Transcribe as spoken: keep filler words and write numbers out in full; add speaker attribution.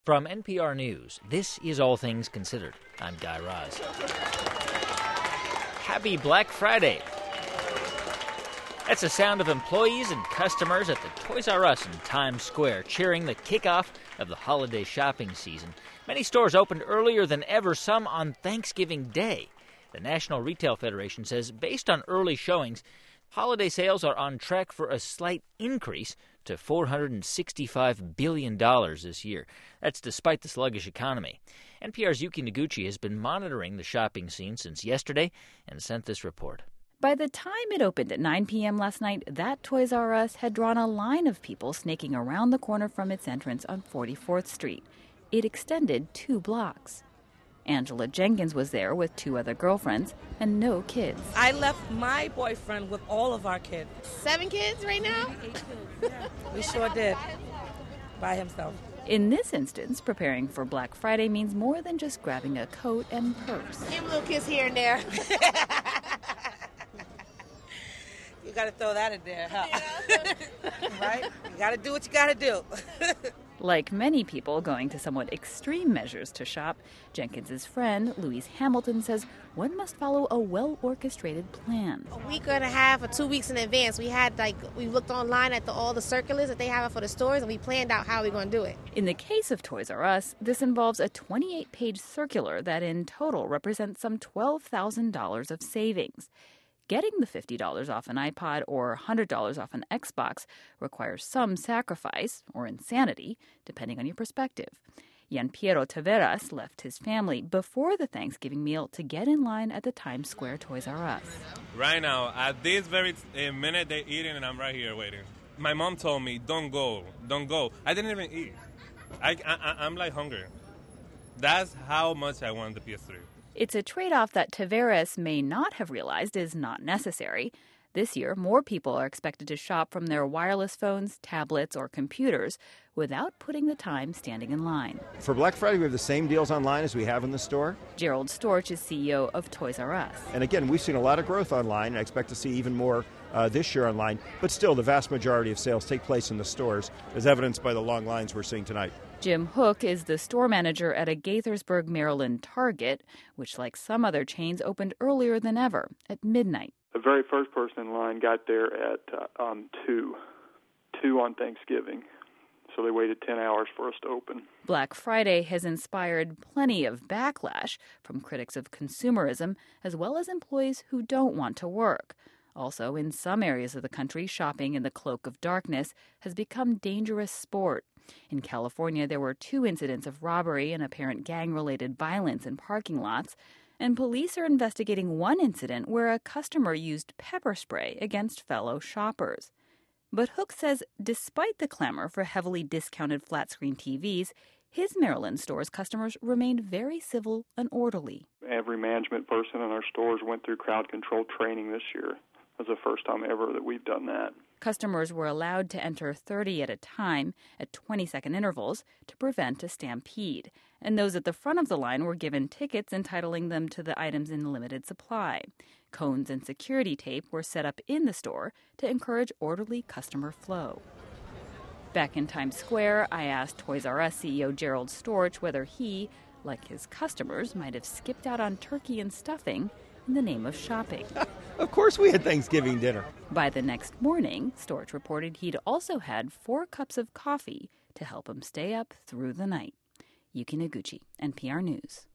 Speaker 1: From N P R News, this is All Things Considered. I'm Guy Raz. Happy Black Friday. That's the sound of employees and customers at the Toys R Us in Times Square cheering the kickoff of the holiday shopping season. Many stores opened earlier than ever, some on Thanksgiving Day. The National Retail Federation says based on early showings, holiday sales are on track for a slight increase to four hundred sixty-five billion dollars this year. That's despite the sluggish economy. N P R's Yuki Noguchi has been monitoring the shopping scene since yesterday and sent this report.
Speaker 2: By the time it opened at nine p.m. last night, that Toys R Us had drawn a line of people snaking around the corner from its entrance on forty-fourth Street. It extended two blocks. Angela Jenkins was there with two other girlfriends and no kids.
Speaker 3: I left my boyfriend with all of our kids.
Speaker 4: Seven kids right now?
Speaker 3: We sure did. By himself.
Speaker 2: In this instance, preparing for Black Friday means more than just grabbing a coat and purse.
Speaker 4: Give a little kiss here and there.
Speaker 3: You got to throw that in there, huh? Right? You got to do what you got to do.
Speaker 2: Like many people going to somewhat extreme measures to shop, Jenkins's friend, Louise Hamilton, says one must follow a well-orchestrated plan.
Speaker 4: A week and a half or two weeks in advance, we had like we looked online at the, all the circulars that they have for the stores, and we planned out how we're going to do it.
Speaker 2: In the case of Toys R Us, this involves a twenty-eight page circular that in total represents some twelve thousand dollars of savings. Getting the fifty dollars off an iPod or one hundred dollars off an Xbox requires some sacrifice, or insanity, depending on your perspective. Gianpiero Taveras left his family before the Thanksgiving meal to get in line at the Times Square Toys R Us.
Speaker 5: Right now, at this very minute, they're eating and I'm right here waiting. My mom told me, don't go, don't go. I didn't even eat. I, I, I'm like hungry. That's how much I want the P S three.
Speaker 2: It's a trade-off that Taveras may not have realized is not necessary. This year, more people are expected to shop from their wireless phones, tablets, or computers without putting the time standing in line.
Speaker 6: For Black Friday, we have the same deals online as we have in the store.
Speaker 2: Gerald Storch is C E O of Toys R Us.
Speaker 6: And again, we've seen a lot of growth online, and I expect to see even more uh, this year online. But still, the vast majority of sales take place in the stores, as evidenced by the long lines we're seeing tonight.
Speaker 2: Jim Hook is the store manager at a Gaithersburg, Maryland Target, which, like some other chains, opened earlier than ever, at midnight.
Speaker 7: The very first person in line got there at uh, um, two, two on Thanksgiving. So they waited ten hours for us to open.
Speaker 2: Black Friday has inspired plenty of backlash from critics of consumerism, as well as employees who don't want to work. Also, in some areas of the country, shopping in the cloak of darkness has become dangerous sport. In California, there were two incidents of robbery and apparent gang-related violence in parking lots, and police are investigating one incident where a customer used pepper spray against fellow shoppers. But Hook says despite the clamor for heavily discounted flat-screen T Vs, his Maryland store's customers remained very civil and orderly.
Speaker 7: Every management person in our stores went through crowd control training this year. It was the first time ever that we've done that.
Speaker 2: Customers were allowed to enter thirty at a time at twenty-second intervals to prevent a stampede, and those at the front of the line were given tickets entitling them to the items in limited supply. Cones and security tape were set up in the store to encourage orderly customer flow. Back in Times Square, I asked Toys R Us C E O Gerald Storch whether he, like his customers, might have skipped out on turkey and stuffing in the name of shopping.
Speaker 6: Of course we had Thanksgiving dinner.
Speaker 2: By the next morning, Storch reported he'd also had four cups of coffee to help him stay up through the night. Yuki Noguchi, N P R News.